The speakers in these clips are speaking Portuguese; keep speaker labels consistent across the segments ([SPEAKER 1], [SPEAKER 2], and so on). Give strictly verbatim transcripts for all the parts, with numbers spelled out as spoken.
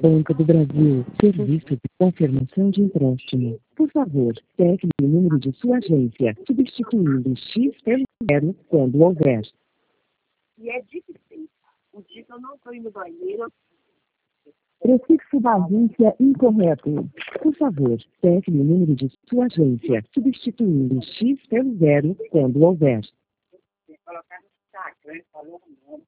[SPEAKER 1] Banco do Brasil, serviço de confirmação de empréstimo. Por favor, pegue o número de sua agência, substituindo X pelo zero quando houver.
[SPEAKER 2] E é difícil. O dia que eu não estou indo no banheiro.
[SPEAKER 1] Prefixo da agência incorreto. Por favor, pegue o número de sua agência, substituindo X pelo zero quando houver.
[SPEAKER 2] Colocar no saco, né? Falou o nome.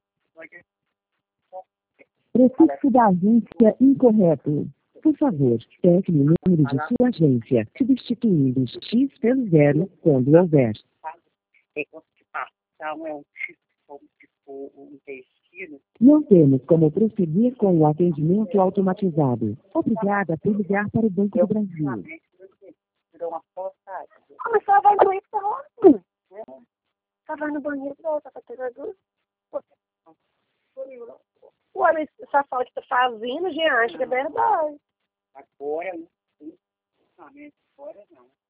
[SPEAKER 1] Prefixo da agência incorreto. Por favor, pegue o número de sua agência, substituindo X pelo zero quando houver.
[SPEAKER 2] É constipação, é um tipo, tipo um intestino.
[SPEAKER 1] Não temos como prosseguir com o atendimento automatizado. Obrigada por ligar para o Banco do Brasil.
[SPEAKER 2] Tirou uma foto, sabe? Ah, mas só vai no banheiro pra onde? Só vai no banheiro pra outra, pra pegar duas. Ué, mas essa foto que tá fazendo, gente, acho que é verdade. Agora, não. Agora não.